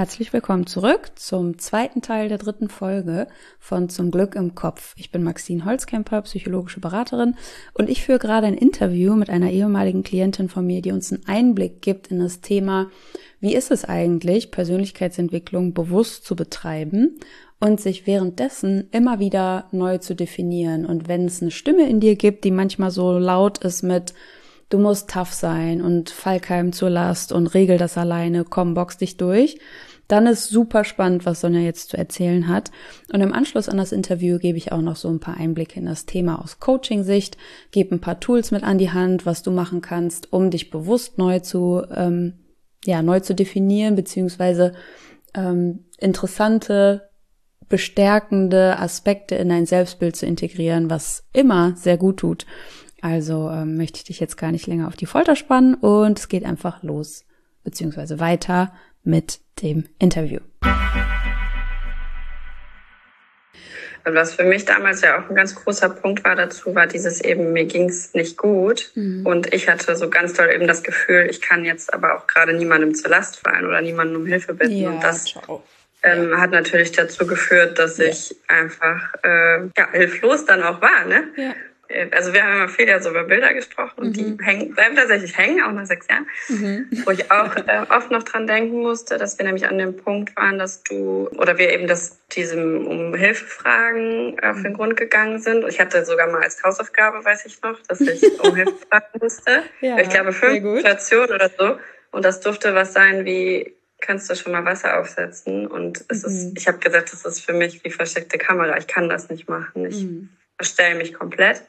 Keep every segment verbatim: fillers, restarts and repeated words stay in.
Herzlich willkommen zurück zum zweiten Teil der dritten Folge von Zum Glück im Kopf. Ich bin Maxine Holzkemper, psychologische Beraterin, und ich führe gerade ein Interview mit einer ehemaligen Klientin von mir, die uns einen Einblick gibt in das Thema, wie ist es eigentlich, Persönlichkeitsentwicklung bewusst zu betreiben und sich währenddessen immer wieder neu zu definieren. Und wenn es eine Stimme in dir gibt, die manchmal so laut ist mit du musst tough sein und fall keinem zur Last und regel das alleine, komm, box dich durch, dann ist super spannend, was Sonja jetzt zu erzählen hat. Und im Anschluss an das Interview gebe ich auch noch so ein paar Einblicke in das Thema aus Coaching-Sicht, gebe ein paar Tools mit an die Hand, was du machen kannst, um dich bewusst neu zu, ähm, ja, neu zu definieren, beziehungsweise ähm, interessante, bestärkende Aspekte in dein Selbstbild zu integrieren, was immer sehr gut tut. Also ähm, möchte ich dich jetzt gar nicht länger auf die Folter spannen und es geht einfach los, beziehungsweise weiter mit dem Interview. Und was für mich damals ja auch ein ganz großer Punkt war dazu, war dieses eben, mir ging es nicht gut. Mhm. Und ich hatte so ganz doll eben das Gefühl, ich kann jetzt aber auch gerade niemandem zur Last fallen oder niemanden um Hilfe bitten. Ja, und das ähm, ja. hat natürlich dazu geführt, dass ja. ich einfach äh, ja, hilflos dann auch war, ne? Ja. Also wir haben immer viel ja so über Bilder gesprochen und mhm. die hängen, bleiben tatsächlich hängen, auch nach sechs Jahren. Mhm. Wo ich auch äh, oft noch dran denken musste, dass wir nämlich an dem Punkt waren, dass du, oder wir eben das diesem um Hilfe fragen auf mhm. den Grund gegangen sind. Ich hatte sogar mal als Hausaufgabe, weiß ich noch, dass ich um Hilfe fragen musste. Ja, ich glaube fünf Situationen oder so. Und das durfte was sein wie, kannst du schon mal Wasser aufsetzen? Und es mhm. ist, ich habe gesagt, das ist für mich wie versteckte Kamera. Ich kann das nicht machen. Ich mhm. verstelle mich komplett.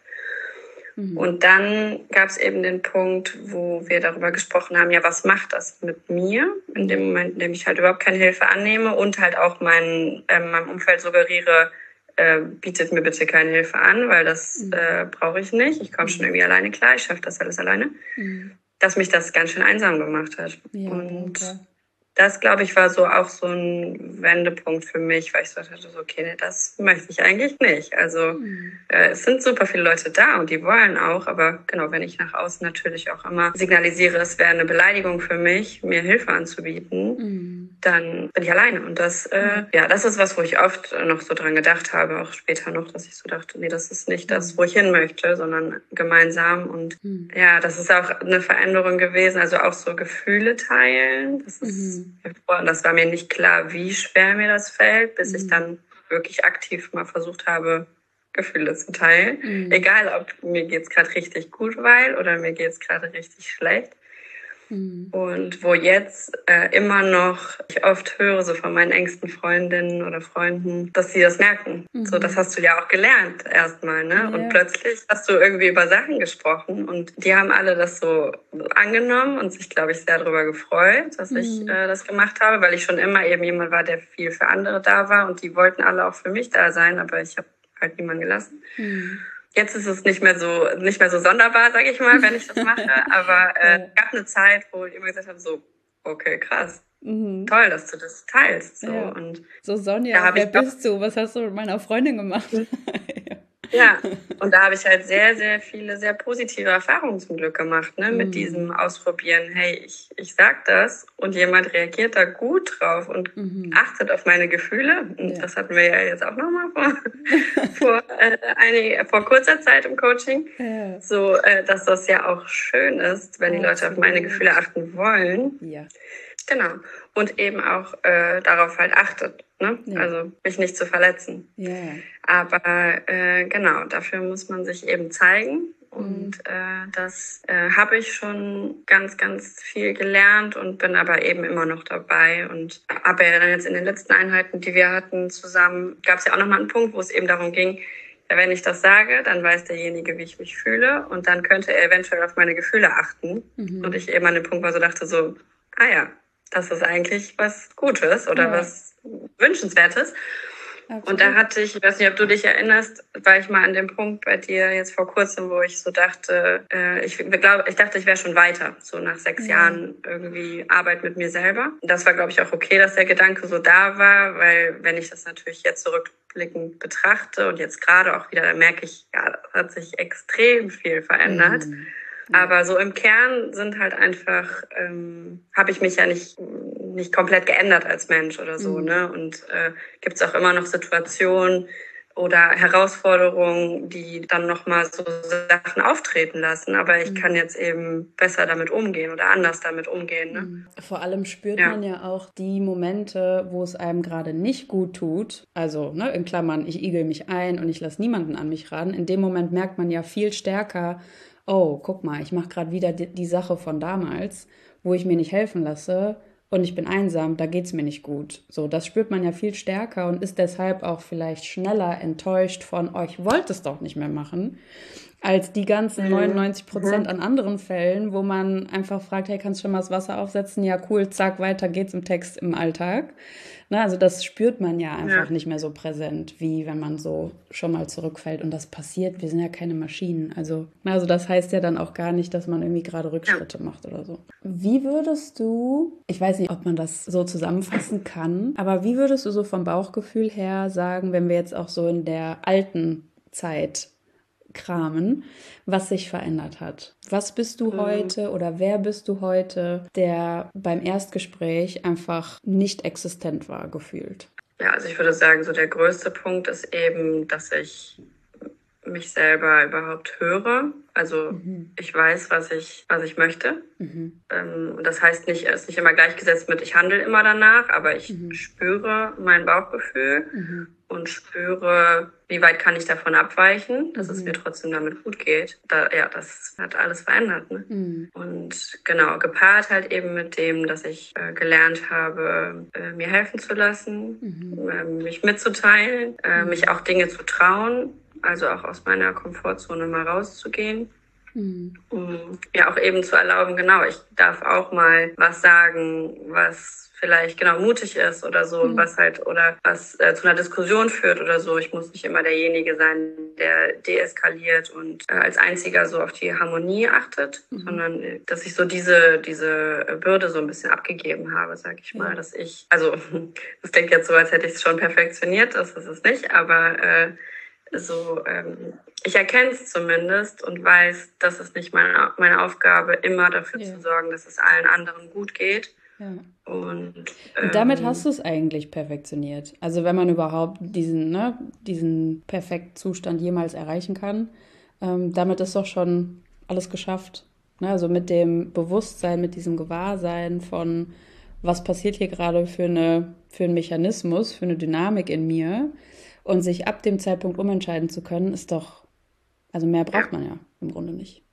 Und dann gab es eben den Punkt, wo wir darüber gesprochen haben, ja, was macht das mit mir? In dem Moment, in dem ich halt überhaupt keine Hilfe annehme und halt auch mein, äh, meinem Umfeld suggeriere, äh, bietet mir bitte keine Hilfe an, weil das äh, brauche ich nicht. Ich komme schon irgendwie alleine klar, ich schaffe das alles alleine. Mhm. Dass mich das ganz schön einsam gemacht hat. Ja, und okay. Das, glaube ich, war so auch so ein Wendepunkt für mich, weil ich so dachte, so, okay, nee, das möchte ich eigentlich nicht. Also mhm. äh, es sind super viele Leute da und die wollen auch, aber genau, wenn ich nach außen natürlich auch immer signalisiere, es wäre eine Beleidigung für mich, mir Hilfe anzubieten, mhm. dann bin ich alleine. Und das, äh, mhm. ja, das ist was, wo ich oft noch so dran gedacht habe, auch später noch, dass ich so dachte, nee, das ist nicht das, wo ich hin möchte, sondern gemeinsam. Und mhm. ja, das ist auch eine Veränderung gewesen, also auch so Gefühle teilen. Das ist mhm. Und das war mir nicht klar, wie schwer mir das fällt, bis mhm. ich dann wirklich aktiv mal versucht habe, Gefühle zu teilen. Mhm. Egal, ob mir geht's gerade richtig gut, weil oder mir geht's gerade richtig schlecht. Mhm. Und wo jetzt äh, immer noch ich oft höre, so von meinen engsten Freundinnen oder Freunden, dass sie das merken. Mhm. So, das hast du ja auch gelernt erstmal, ne? Ja. Und plötzlich hast du irgendwie über Sachen gesprochen und die haben alle das so angenommen und sich, glaube ich, sehr darüber gefreut, dass mhm. ich äh, das gemacht habe, weil ich schon immer eben jemand war, der viel für andere da war und die wollten alle auch für mich da sein, aber ich habe halt niemanden gelassen. Mhm. Jetzt ist es nicht mehr so nicht mehr so sonderbar, sage ich mal, wenn ich das mache. Aber es äh, gab eine Zeit, wo ich immer gesagt habe, so, okay, krass, mhm. toll, dass du das teilst. So, ja. und so Sonja, wer bist du? Was hast du mit meiner Freundin gemacht? Ja, und da habe ich halt sehr, sehr viele, sehr positive Erfahrungen zum Glück gemacht, ne, mit mm. diesem Ausprobieren, hey, ich, ich sag das und jemand reagiert da gut drauf und mm. achtet auf meine Gefühle. Und ja. das hatten wir ja jetzt auch nochmal vor, vor, äh, eine, vor kurzer Zeit im Coaching. Ja. So, äh, dass das ja auch schön ist, wenn die Leute auf meine Gefühle achten wollen. Ja. Genau. Und eben auch äh, darauf halt achtet, ne? Ja. Also mich nicht zu verletzen. Ja. Aber äh, genau, dafür muss man sich eben zeigen. Und mhm. äh, das äh, habe ich schon ganz, ganz viel gelernt und bin aber eben immer noch dabei. Und aber ja dann jetzt in den letzten Einheiten, die wir hatten zusammen, gab es ja auch nochmal einen Punkt, wo es eben darum ging, ja, wenn ich das sage, dann weiß derjenige, wie ich mich fühle. Und dann könnte er eventuell auf meine Gefühle achten. Mhm. Und ich eben an dem Punkt war so dachte so, ah ja, das ist eigentlich was Gutes oder ja. was Wünschenswertes. Absolut. Und da hatte ich, ich weiß nicht, ob du dich erinnerst, war ich mal an dem Punkt bei dir jetzt vor kurzem, wo ich so dachte, äh, ich glaube, ich dachte, ich wäre schon weiter, so nach sechs ja. Jahren irgendwie Arbeit mit mir selber. Und das war, glaube ich, auch okay, dass der Gedanke so da war, weil wenn ich das natürlich jetzt zurückblickend betrachte und jetzt gerade auch wieder, dann merke ich, ja, das hat sich extrem viel verändert. Mhm. Aber so im Kern sind halt einfach, ähm, habe ich mich ja nicht nicht komplett geändert als Mensch oder so, mhm. ne? Und äh, gibt es auch immer noch Situationen oder Herausforderungen, die dann nochmal so Sachen auftreten lassen. Aber ich mhm. kann jetzt eben besser damit umgehen oder anders damit umgehen. Ne? Vor allem spürt ja. man ja auch die Momente, wo es einem gerade nicht gut tut. Also ne, in Klammern, ich igel mich ein und ich lasse niemanden an mich ran. In dem Moment merkt man ja viel stärker, oh, guck mal, ich mache gerade wieder die, die Sache von damals, wo ich mir nicht helfen lasse. Und ich bin einsam, da geht's mir nicht gut. So, das spürt man ja viel stärker und ist deshalb auch vielleicht schneller enttäuscht von, oh, ich wollte es doch nicht mehr machen, als die ganzen neunundneunzig Prozent an anderen Fällen, wo man einfach fragt, hey, kannst du schon mal das Wasser aufsetzen? Ja, cool, zack, weiter geht's im Text im Alltag. Na, also das spürt man ja einfach ja. nicht mehr so präsent, wie wenn man so schon mal zurückfällt. Und das passiert, wir sind ja keine Maschinen. Also, also das heißt ja dann auch gar nicht, dass man irgendwie gerade Rückschritte ja. macht oder so. Wie würdest du, ich weiß nicht, ob man das so zusammenfassen kann, aber wie würdest du so vom Bauchgefühl her sagen, wenn wir jetzt auch so in der alten Zeit kramen, was sich verändert hat? Was bist du mhm. heute oder wer bist du heute, der beim Erstgespräch einfach nicht existent war, gefühlt? Ja, also ich würde sagen, so der größte Punkt ist eben, dass ich mich selber überhaupt höre. Also mhm. ich weiß, was ich, was ich möchte. Mhm. Ähm, und das heißt nicht, es ist nicht immer gleichgesetzt mit, ich handle immer danach, aber ich mhm. spüre mein Bauchgefühl mhm. und spüre, wie weit kann ich davon abweichen, dass mhm. es mir trotzdem damit gut geht. Da, ja, das hat alles verändert. Ne? Mhm. Und genau, gepaart halt eben mit dem, dass ich äh, gelernt habe, äh, mir helfen zu lassen, mhm. äh, mich mitzuteilen, äh, mhm. mich auch Dinge zu trauen, also auch aus meiner Komfortzone mal rauszugehen. Mhm. Um ja auch eben zu erlauben, genau, ich darf auch mal was sagen, was vielleicht genau mutig ist oder so, mhm. was halt oder was äh, zu einer Diskussion führt oder so. Ich muss nicht immer derjenige sein, der deeskaliert und äh, als einziger so auf die Harmonie achtet, mhm. sondern äh, dass ich so diese diese Bürde so ein bisschen abgegeben habe, sag ich mal, ja. dass ich, also das klingt jetzt so, als hätte ich es schon perfektioniert, das ist es nicht, aber äh, so, ähm, ich erkenne es zumindest und weiß, dass es nicht meine, meine Aufgabe, immer dafür ja. zu sorgen, dass es allen anderen gut geht. Ja. Und, ähm, und damit hast du es eigentlich perfektioniert. Also wenn man überhaupt diesen, ne, diesen perfekten Zustand jemals erreichen kann, ähm, damit ist doch schon alles geschafft. Ne? Also mit dem Bewusstsein, mit diesem Gewahrsein von, was passiert hier gerade für, eine, für einen Mechanismus, für eine Dynamik in mir. Und sich ab dem Zeitpunkt umentscheiden zu können, ist doch, also mehr braucht ja. man ja im Grunde nicht.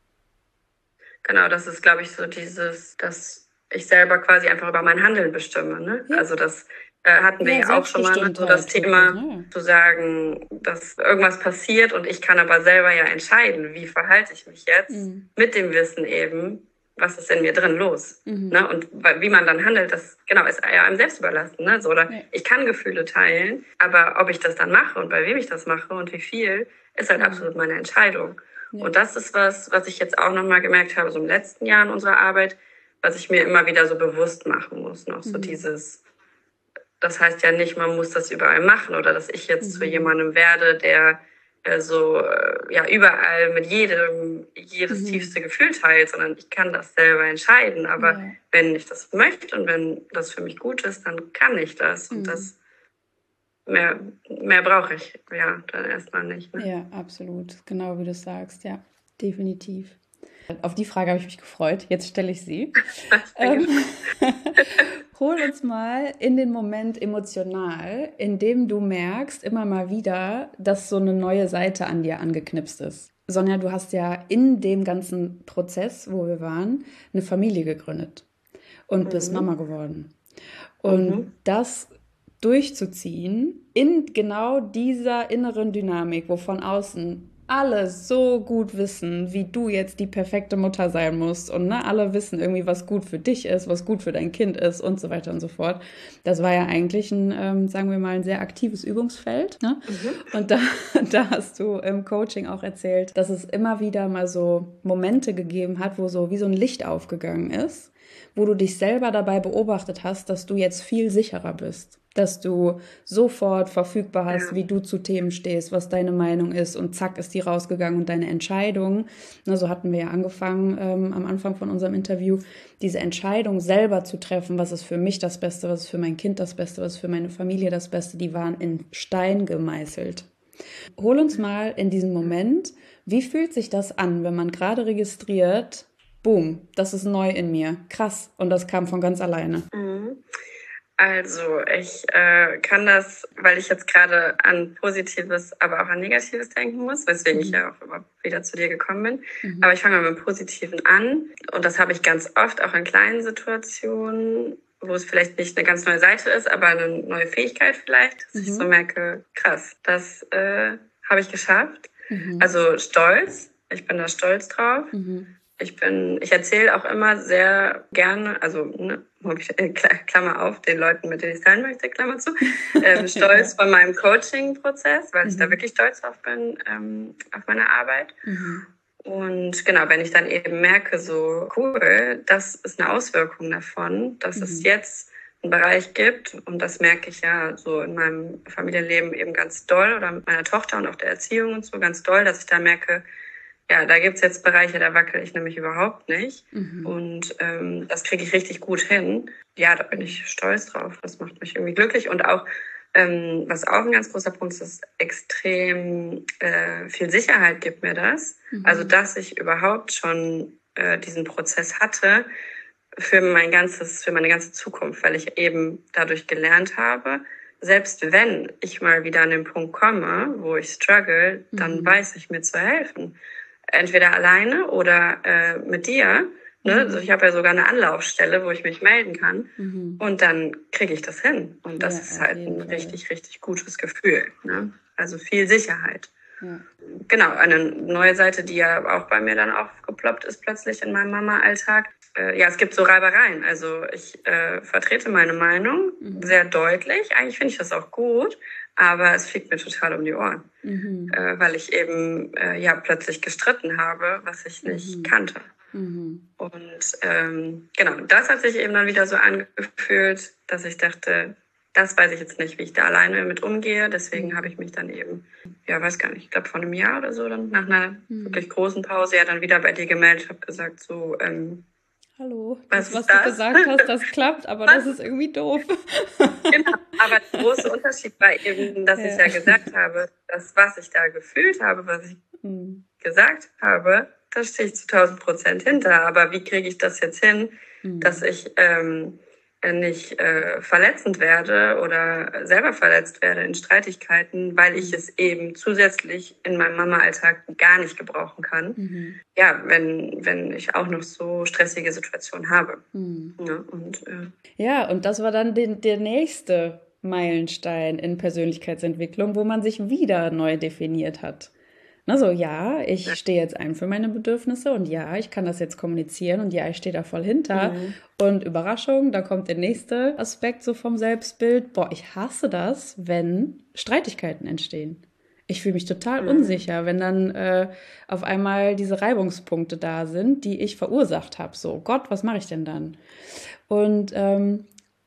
Genau, das ist, glaube ich, so dieses, dass ich selber quasi einfach über mein Handeln bestimme. Ne? Ja. Also das äh, hatten wir ja auch schon mal, ne? So das Thema ja. zu sagen, dass irgendwas passiert und ich kann aber selber ja entscheiden, wie verhalte ich mich jetzt mhm. mit dem Wissen eben, was ist in mir drin los? Mhm. Ne? Und wie man dann handelt, das genau ist ja einem selbst überlassen. Ne? So, oder ja. ich kann Gefühle teilen, aber ob ich das dann mache und bei wem ich das mache und wie viel, ist halt mhm. absolut meine Entscheidung. Ja. Und das ist was, was ich jetzt auch nochmal gemerkt habe, so im letzten Jahr in unserer Arbeit, was ich mir immer wieder so bewusst machen muss. Noch so mhm. dieses, das heißt ja nicht, man muss das überall machen oder dass ich jetzt mhm. zu jemandem werde, der so ja überall mit jedem jedes mhm. tiefste Gefühl teilt, sondern ich kann das selber entscheiden. Aber ja. wenn ich das möchte und wenn das für mich gut ist, dann kann ich das. Mhm. Und das mehr, mehr brauche ich ja dann erstmal nicht. Ne? Ja, absolut. Genau wie du sagst, ja, definitiv. Auf die Frage habe ich mich gefreut. Jetzt stelle ich sie. ähm, hol uns mal in den Moment emotional, in dem du merkst immer mal wieder, dass so eine neue Seite an dir angeknipst ist. Sonja, du hast ja in dem ganzen Prozess, wo wir waren, eine Familie gegründet und mhm. bist Mama geworden. Und mhm. das durchzuziehen in genau dieser inneren Dynamik, wo von außen alle so gut wissen, wie du jetzt die perfekte Mutter sein musst und ne, alle wissen irgendwie, was gut für dich ist, was gut für dein Kind ist und so weiter und so fort. Das war ja eigentlich ein, ähm, sagen wir mal, ein sehr aktives Übungsfeld. Ne? Mhm. Und da, da hast du im Coaching auch erzählt, dass es immer wieder mal so Momente gegeben hat, wo so wie so ein Licht aufgegangen ist, wo du dich selber dabei beobachtet hast, dass du jetzt viel sicherer bist, dass du sofort verfügbar hast, Ja. wie du zu Themen stehst, was deine Meinung ist und zack ist die rausgegangen und deine Entscheidung, na, so hatten wir ja angefangen ähm, am Anfang von unserem Interview, diese Entscheidung selber zu treffen, was ist für mich das Beste, was ist für mein Kind das Beste, was ist für meine Familie das Beste, die waren in Stein gemeißelt. Hol uns mal in diesen Moment, wie fühlt sich das an, wenn man gerade registriert, boom, das ist neu in mir, krass, und das kam von ganz alleine. Mhm. Also ich äh, kann das, weil ich jetzt gerade an Positives, aber auch an Negatives denken muss, weswegen mhm. ich ja auch immer wieder zu dir gekommen bin. Mhm. Aber ich fange mal mit dem Positiven an. Und das habe ich ganz oft, auch in kleinen Situationen, wo es vielleicht nicht eine ganz neue Seite ist, aber eine neue Fähigkeit vielleicht, dass mhm. ich so merke, krass, das äh, habe ich geschafft. Mhm. Also stolz, ich bin da stolz drauf. Mhm. Ich bin, ich erzähle auch immer sehr gerne, also ne, Klammer auf, den Leuten, mit denen ich teilen möchte, Klammer zu, ähm, stolz von meinem Coaching-Prozess, weil mhm. ich da wirklich stolz drauf bin, ähm, auf meine Arbeit. Mhm. Und genau, wenn ich dann eben merke, so cool, das ist eine Auswirkung davon, dass mhm. es jetzt einen Bereich gibt, und das merke ich ja so in meinem Familienleben eben ganz doll oder mit meiner Tochter und auch der Erziehung und so ganz doll, dass ich da merke, ja, da gibt's jetzt Bereiche, da wackel ich nämlich überhaupt nicht. Mhm. Und ähm, das kriege ich richtig gut hin. Ja, da bin ich stolz drauf. Das macht mich irgendwie glücklich. Und auch, ähm, was auch ein ganz großer Punkt ist, ist extrem äh, viel Sicherheit gibt mir das. Mhm. Also, dass ich überhaupt schon äh, diesen Prozess hatte für mein ganzes, für meine ganze Zukunft, weil ich eben dadurch gelernt habe, selbst wenn ich mal wieder an den Punkt komme, wo ich struggle, dann mhm. weiß ich, mir zu helfen. Entweder alleine oder äh, mit dir. Ne? Mhm. Also ich habe ja sogar eine Anlaufstelle, wo ich mich melden kann. Mhm. Und dann kriege ich das hin. Und das ja, ist halt ein Fall. richtig, richtig gutes Gefühl. Ne? Also viel Sicherheit. Ja. Genau, eine neue Seite, die ja auch bei mir dann aufgeploppt ist plötzlich in meinem Mama-Alltag. Äh, ja, es gibt so Reibereien. Also ich äh, vertrete meine Meinung mhm. sehr deutlich. Eigentlich finde ich das auch gut. Aber es fliegt mir total um die Ohren, mhm. äh, weil ich eben äh, ja plötzlich gestritten habe, was ich nicht mhm. kannte. Mhm. Und ähm, genau, das hat sich eben dann wieder so angefühlt, dass ich dachte, das weiß ich jetzt nicht, wie ich da alleine mit umgehe. Deswegen mhm. habe ich mich dann eben, ja, weiß gar nicht, ich glaube vor einem Jahr oder so, dann nach einer mhm. wirklich großen Pause ja dann wieder bei dir gemeldet, habe gesagt, so, ähm, hallo, das, was, was du gesagt hast, das klappt, aber was? Das ist irgendwie doof. Genau, aber der große Unterschied war eben, dass ja. ich ja gesagt habe, das, was ich da gefühlt habe, was ich mhm. gesagt habe, da stehe ich zu tausend Prozent hinter. Aber wie kriege ich das jetzt hin, mhm. dass ich ähm, nicht äh, verletzend werde oder selber verletzt werde in Streitigkeiten, weil ich es eben zusätzlich in meinem Mama-Alltag gar nicht gebrauchen kann. Mhm. Ja, wenn, wenn ich auch noch so stressige Situationen habe. Mhm. Ja, und, äh, ja, und das war dann den, der nächste Meilenstein in Persönlichkeitsentwicklung, wo man sich wieder neu definiert hat. Also ja, ich stehe jetzt ein für meine Bedürfnisse und ja, ich kann das jetzt kommunizieren und ja, ich stehe da voll hinter. Mhm. Und Überraschung, da kommt der nächste Aspekt so vom Selbstbild. Boah, ich hasse das, wenn Streitigkeiten entstehen. Ich fühle mich total mhm. unsicher, wenn dann äh, auf einmal diese Reibungspunkte da sind, die ich verursacht habe. So, Gott, was mache ich denn dann? Und ähm,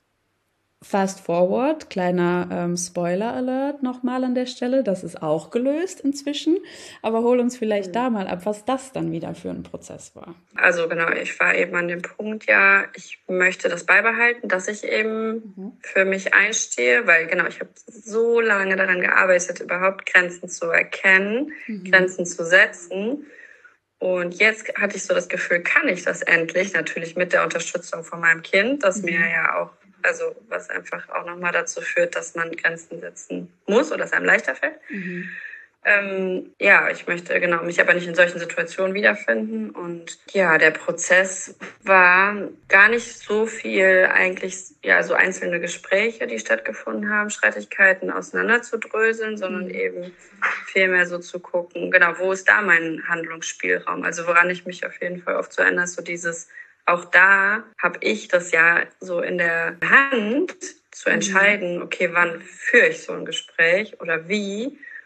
Fast forward, kleiner ähm, Spoiler-Alert nochmal an der Stelle, das ist auch gelöst inzwischen, aber hol uns vielleicht mhm. da mal ab, was das dann wieder für ein Prozess war. Also genau, ich war eben an dem Punkt, ja, ich möchte das beibehalten, dass ich eben mhm. für mich einstehe, weil genau, ich habe so lange daran gearbeitet, überhaupt Grenzen zu erkennen, mhm. Grenzen zu setzen. Und jetzt hatte ich so das Gefühl, kann ich das endlich, natürlich mit der Unterstützung von meinem Kind, das mhm. mir ja auch, also was einfach auch nochmal dazu führt, dass man Grenzen setzen muss oder es einem leichter fällt. Mhm. Ähm, ja, ich möchte genau mich aber nicht in solchen Situationen wiederfinden. Und ja, der Prozess war gar nicht so viel eigentlich, ja, so einzelne Gespräche, die stattgefunden haben, Streitigkeiten auseinanderzudröseln, sondern mhm. eben vielmehr so zu gucken, genau, wo ist da mein Handlungsspielraum? Also woran ich mich auf jeden Fall oft so erinnere, ist so dieses, auch da habe ich das ja so in der Hand zu entscheiden, okay, wann führe ich so ein Gespräch oder wie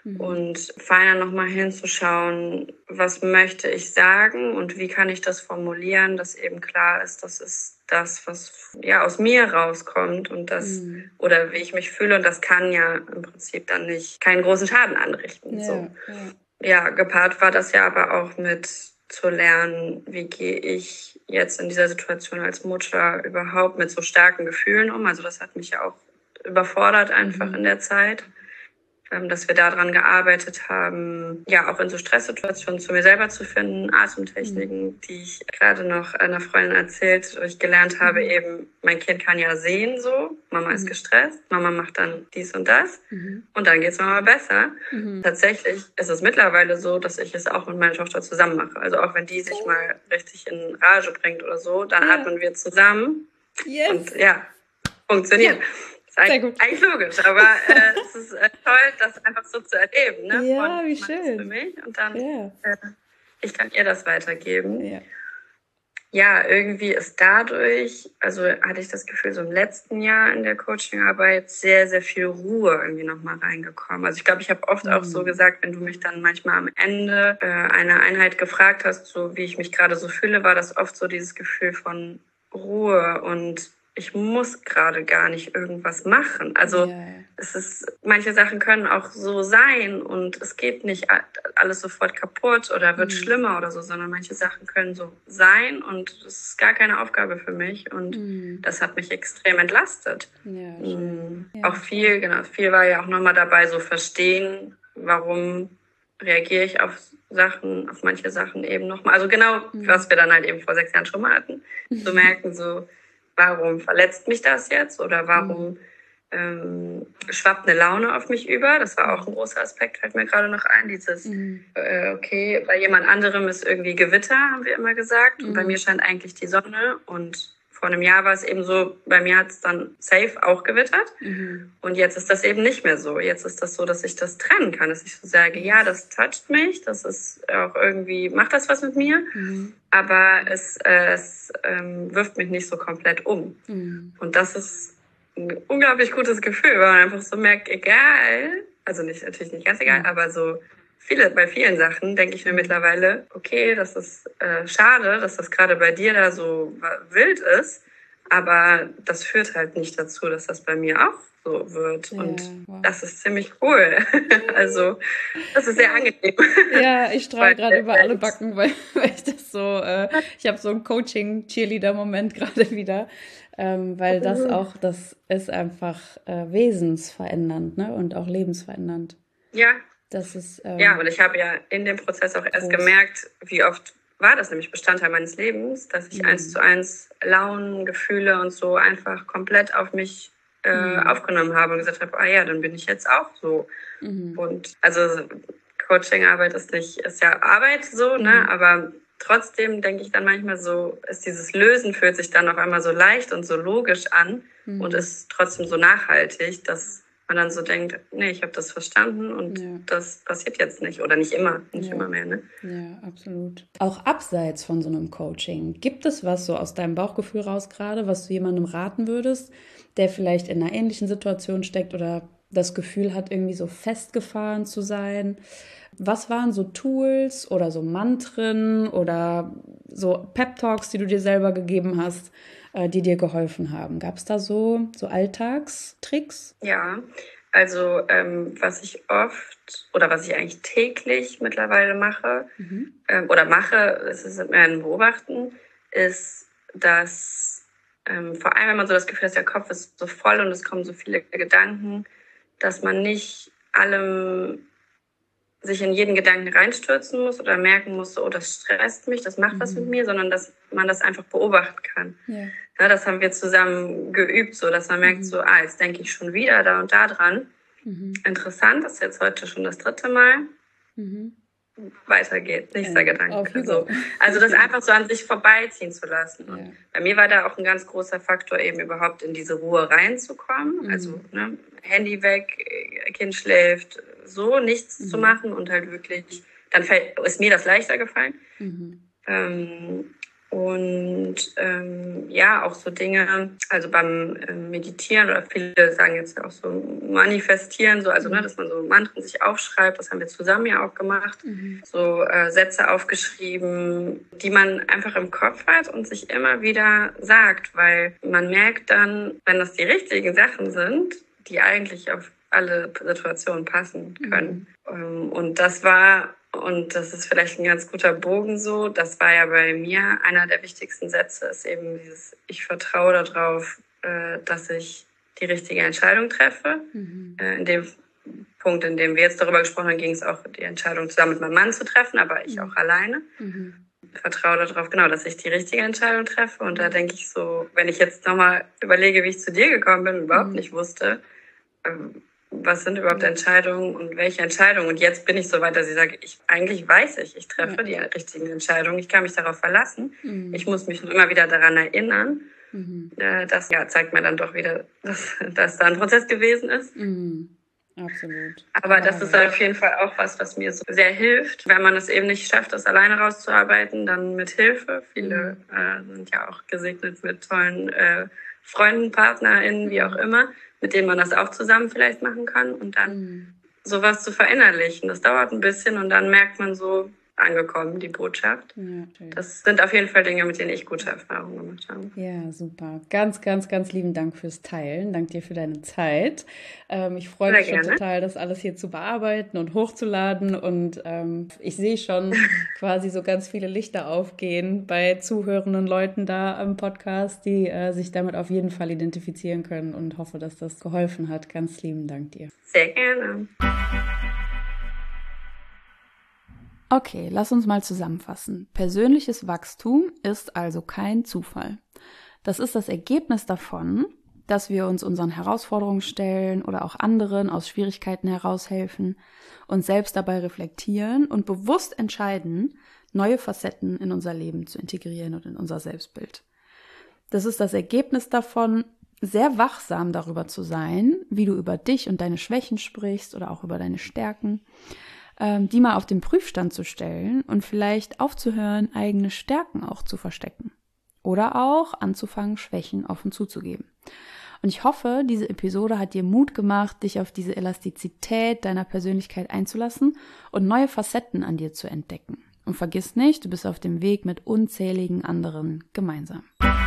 Mhm. Und feiner nochmal hinzuschauen, was möchte ich sagen und wie kann ich das formulieren, dass eben klar ist, das ist das, was ja aus mir rauskommt und das mhm. oder wie ich mich fühle und das kann ja im Prinzip dann nicht keinen großen Schaden anrichten. Ja, so. ja. ja, gepaart war das ja aber auch mit zu lernen, wie gehe ich jetzt in dieser Situation als Mutter überhaupt mit so starken Gefühlen um. Also das hat mich ja auch überfordert einfach mhm. in der Zeit. Dass wir daran gearbeitet haben, ja auch in so Stresssituationen zu mir selber zu finden, Atemtechniken, mhm. die ich gerade noch einer Freundin erzählt, wo ich gelernt habe, mhm. eben, mein Kind kann ja sehen so, Mama mhm. ist gestresst, Mama macht dann dies und das mhm. und dann geht's Mama besser. Mhm. Tatsächlich ist es mittlerweile so, dass ich es auch mit meiner Tochter zusammen mache. Also auch wenn die sich oh. mal richtig in Rage bringt oder so, dann ja. atmen wir zusammen yes. und ja, funktioniert. Ja. Sehr gut. Eigentlich logisch, aber äh, es ist äh, toll, das einfach so zu erleben. Ne? Ja, Von, wie schön. Für mich und dann ja. äh, ich kann ihr das weitergeben. Ja. ja, irgendwie ist dadurch, also hatte ich das Gefühl, so im letzten Jahr in der Coachingarbeit sehr, sehr viel Ruhe irgendwie nochmal reingekommen. Also ich glaube, ich habe oft mhm. auch so gesagt, wenn du mich dann manchmal am Ende äh, einer Einheit gefragt hast, so wie ich mich gerade so fühle, war das oft so dieses Gefühl von Ruhe und ich muss gerade gar nicht irgendwas machen. Also yeah. es ist, manche Sachen können auch so sein und es geht nicht alles sofort kaputt oder wird mm. schlimmer oder so, sondern manche Sachen können so sein und es ist gar keine Aufgabe für mich und mm. das hat mich extrem entlastet. Ja, mm. ja. Auch viel, genau, viel war ja auch nochmal dabei, so verstehen, warum reagiere ich auf Sachen, auf manche Sachen eben nochmal. Also genau, mm. was wir dann halt eben vor sechs Jahren schon mal hatten, zu merken so, warum verletzt mich das jetzt oder warum mhm. ähm, schwappt eine Laune auf mich über? Das war auch ein großer Aspekt, fällt mir gerade noch ein. Dieses, mhm. äh, okay, bei jemand anderem ist irgendwie Gewitter, haben wir immer gesagt. Mhm. Und bei mir scheint eigentlich die Sonne. Und vor einem Jahr war es eben so, bei mir hat es dann safe auch gewittert. Mhm. Und jetzt ist das eben nicht mehr so. Jetzt ist das so, dass ich das trennen kann. Dass ich so sage, ja, das toucht mich. Das ist auch irgendwie, macht das was mit mir. Mhm. Aber es, äh, es ähm, wirft mich nicht so komplett um. Mhm. Und das ist ein unglaublich gutes Gefühl, weil man einfach so merkt, egal, also nicht natürlich nicht ganz egal, mhm. aber so viele, bei vielen Sachen denke ich mir mittlerweile, okay, das ist äh, schade, dass das gerade bei dir da so wild ist, aber das führt halt nicht dazu, dass das bei mir auch so wird. Ja, und wow. das ist ziemlich cool. Also das ist sehr angenehm. Ja, ich strahle gerade über alle Backen, weil, weil ich das so, äh, ich habe so einen Coaching-Cheerleader-Moment gerade wieder, ähm, weil das auch, das ist einfach äh, wesensverändernd, ne, und auch lebensverändernd. Ja. Das ist, ähm, ja, und ich habe ja in dem Prozess auch erst groß. gemerkt, wie oft war das nämlich Bestandteil meines Lebens, dass ich mhm. eins zu eins Launen, Gefühle und so einfach komplett auf mich äh, mhm. aufgenommen habe und gesagt habe, ah ja, dann bin ich jetzt auch so. Mhm. Und also Coachingarbeit ist nicht, ist ja Arbeit so, mhm. ne, aber trotzdem denke ich dann manchmal so, ist dieses Lösen fühlt sich dann auf einmal so leicht und so logisch an mhm. und ist trotzdem so nachhaltig, dass man dann so denkt, nee, ich habe das verstanden und ja. das passiert jetzt nicht oder nicht immer, nicht ja. immer mehr. Ne? Ja, absolut. Auch abseits von so einem Coaching, gibt es was so aus deinem Bauchgefühl raus gerade, was du jemandem raten würdest, der vielleicht in einer ähnlichen Situation steckt oder das Gefühl hat, irgendwie so festgefahren zu sein? Was waren so Tools oder so Mantren oder so Pep-Talks, die du dir selber gegeben hast, die dir geholfen haben? Gab es da so, so Alltagstricks? Ja, also ähm, was ich oft oder was ich eigentlich täglich mittlerweile mache mhm. ähm, oder mache, es ist mehr ein Beobachten, ist, dass ähm, vor allem, wenn man so das Gefühl hat, der Kopf ist so voll und es kommen so viele Gedanken, dass man nicht allem sich in jeden Gedanken reinstürzen muss oder merken muss, so, oh, das stresst mich, das macht mhm. was mit mir, sondern dass man das einfach beobachten kann. Ja. Ja, das haben wir zusammen geübt, so dass man merkt, mhm. so, ah, jetzt denke ich schon wieder da und da dran. Mhm. Interessant, das ist jetzt heute schon das dritte Mal. Mhm. Weiter geht's, nächster äh, Gedanke. So. Also das einfach so an sich vorbeiziehen zu lassen. Und ja. bei mir war da auch ein ganz großer Faktor, eben überhaupt in diese Ruhe reinzukommen. Mhm. Also ne, Handy weg, Kind schläft, so nichts mhm. zu machen und halt wirklich, dann fällt, ist mir das leichter gefallen. Mhm. Ähm, Und ähm, ja, auch so Dinge, also beim äh, Meditieren oder viele sagen jetzt auch so manifestieren, so, also ne, dass man so Mantren sich aufschreibt, das haben wir zusammen ja auch gemacht, mhm. so äh, Sätze aufgeschrieben, die man einfach im Kopf hat und sich immer wieder sagt, weil man merkt dann, wenn das die richtigen Sachen sind, die eigentlich auf alle Situationen passen können. Mhm. Und das war, und das ist vielleicht ein ganz guter Bogen so, das war ja bei mir einer der wichtigsten Sätze, ist eben dieses, ich vertraue darauf, dass ich die richtige Entscheidung treffe. Mhm. In dem Punkt, in dem wir jetzt darüber gesprochen haben, ging es auch die Entscheidung zusammen mit meinem Mann zu treffen, aber ich mhm. auch alleine. Mhm. Ich vertraue darauf, genau, dass ich die richtige Entscheidung treffe. Und da denke ich so, wenn ich jetzt nochmal überlege, wie ich zu dir gekommen bin und überhaupt mhm. nicht wusste, was sind überhaupt Entscheidungen und welche Entscheidungen? Und jetzt bin ich so weit, dass ich sage, ich, eigentlich weiß ich, ich treffe ja. die richtigen Entscheidungen, ich kann mich darauf verlassen. Mhm. Ich muss mich nur immer wieder daran erinnern. Mhm. Das ja, zeigt mir dann doch wieder, dass, dass da ein Prozess gewesen ist. Mhm. Absolut. Aber das ist auf jeden Fall auch was, was mir so sehr hilft. Wenn man es eben nicht schafft, das alleine rauszuarbeiten, dann mit Hilfe. Viele mhm. äh, sind ja auch gesegnet mit tollen äh, Freunden, PartnerInnen, wie auch immer, mit denen man das auch zusammen vielleicht machen kann und dann mhm. sowas zu verinnerlichen. Das dauert ein bisschen und dann merkt man so, angekommen, die Botschaft. Ja, das sind auf jeden Fall Dinge, mit denen ich gute Erfahrungen gemacht habe. Ja, super. Ganz, ganz, ganz lieben Dank fürs Teilen. Dank dir für deine Zeit. Ähm, ich freue mich schon total, das alles hier zu bearbeiten und hochzuladen und ähm, ich sehe schon quasi so ganz viele Lichter aufgehen bei zuhörenden Leuten da am Podcast, die äh, sich damit auf jeden Fall identifizieren können und hoffe, dass das geholfen hat. Ganz lieben Dank dir. Sehr gerne. Okay, lass uns mal zusammenfassen. Persönliches Wachstum ist also kein Zufall. Das ist das Ergebnis davon, dass wir uns unseren Herausforderungen stellen oder auch anderen aus Schwierigkeiten heraushelfen, uns selbst dabei reflektieren und bewusst entscheiden, neue Facetten in unser Leben zu integrieren und in unser Selbstbild. Das ist das Ergebnis davon, sehr wachsam darüber zu sein, wie du über dich und deine Schwächen sprichst oder auch über deine Stärken, die mal auf den Prüfstand zu stellen und vielleicht aufzuhören, eigene Stärken auch zu verstecken. Oder auch anzufangen, Schwächen offen zuzugeben. Und ich hoffe, diese Episode hat dir Mut gemacht, dich auf diese Elastizität deiner Persönlichkeit einzulassen und neue Facetten an dir zu entdecken. Und vergiss nicht, du bist auf dem Weg mit unzähligen anderen gemeinsam.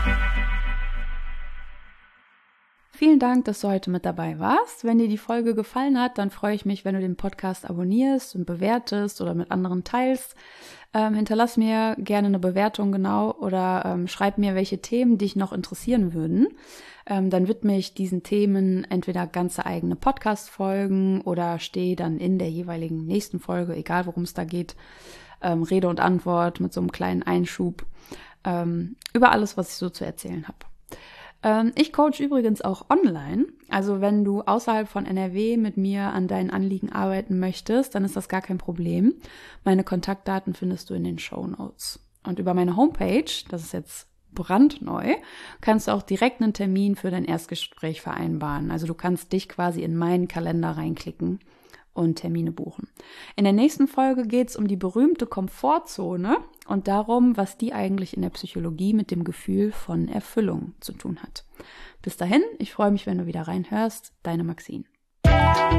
Vielen Dank, dass du heute mit dabei warst. Wenn dir die Folge gefallen hat, dann freue ich mich, wenn du den Podcast abonnierst und bewertest oder mit anderen teilst. Ähm, hinterlass mir gerne eine Bewertung, genau, oder ähm, schreib mir, welche Themen dich noch interessieren würden. Ähm, dann widme ich diesen Themen entweder ganze eigene Podcast-Folgen oder stehe dann in der jeweiligen nächsten Folge, egal worum es da geht, ähm, Rede und Antwort mit so einem kleinen Einschub ähm, über alles, was ich so zu erzählen habe. Ich coach übrigens auch online, also wenn du außerhalb von N R W mit mir an deinen Anliegen arbeiten möchtest, dann ist das gar kein Problem. Meine Kontaktdaten findest du in den Shownotes. Und über meine Homepage, das ist jetzt brandneu, kannst du auch direkt einen Termin für dein Erstgespräch vereinbaren. Also du kannst dich quasi in meinen Kalender reinklicken und Termine buchen. In der nächsten Folge geht es um die berühmte Komfortzone und darum, was die eigentlich in der Psychologie mit dem Gefühl von Erfüllung zu tun hat. Bis dahin, ich freue mich, wenn du wieder reinhörst. Deine Maxine.